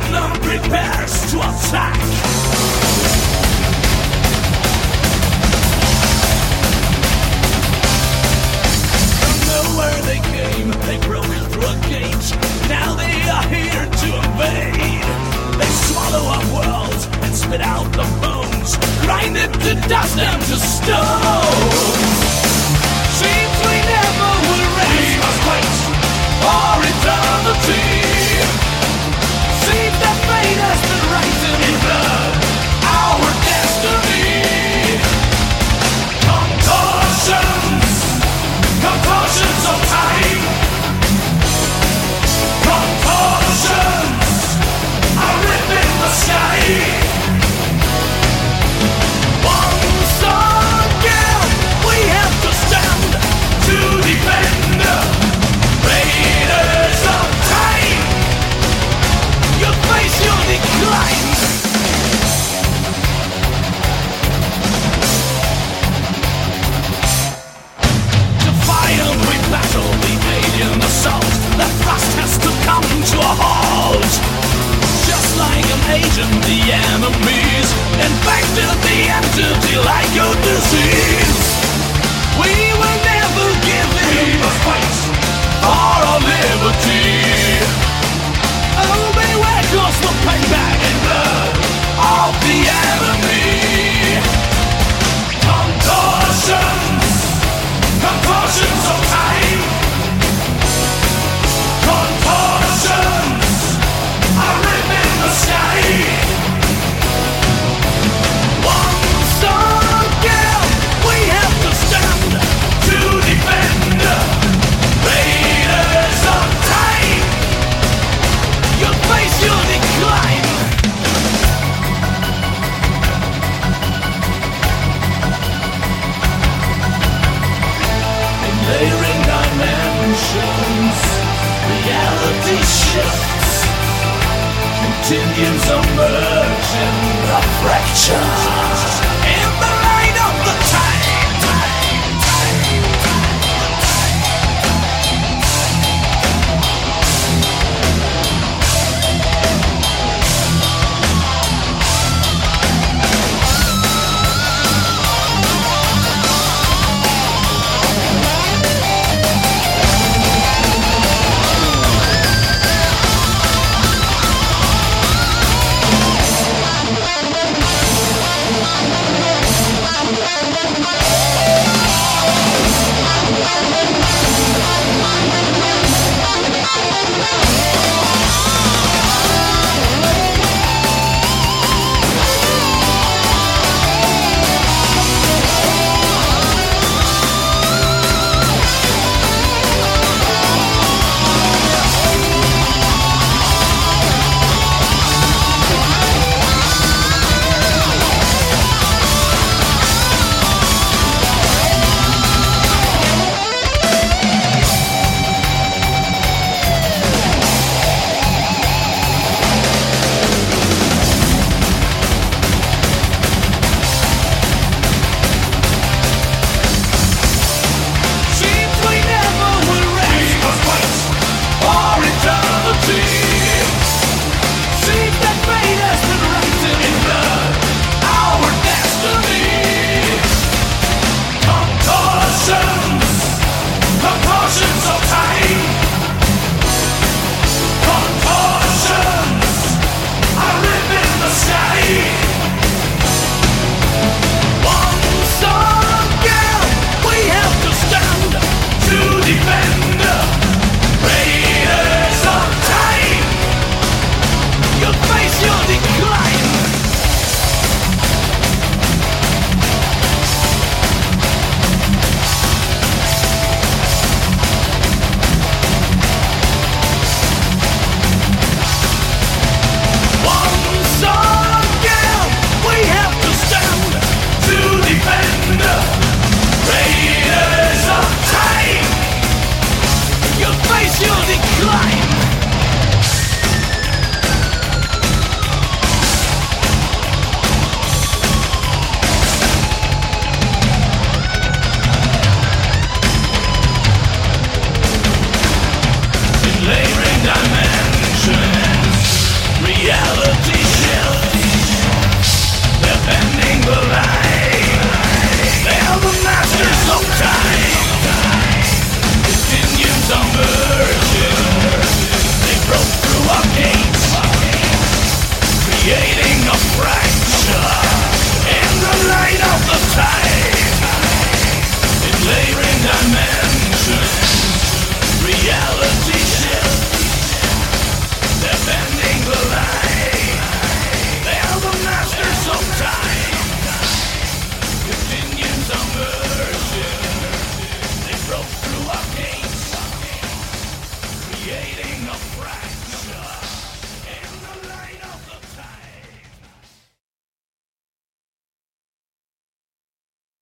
venom prepares to attack. From nowhere they came, they broke through a gate. Now they are here to invade. They swallow our world and spit out the bones, grind it to dust and to stone. Seems we never will rest. We must wait for eternity. Seems that fate has been written in blood, our destiny. Contortions, contortions of time. Contortions are ripping the sky. Once again, we have to stand to defend. Raiders of time, you face your decline. Defiant we battle the alien assault. The thrust has to come to a halt. Just like an agent, the enemies infected the entity like a disease. We will never give in. We must fight for our liberty. Oh, beware, 'cause the payback in blood of the enemy. Contortions, contortions of time. Contortions are ripping the sky. Once again, we have to stand to defend. Raiders of time, you face your decline. In layering dimensions, reality shifts, continues emerging the fracture.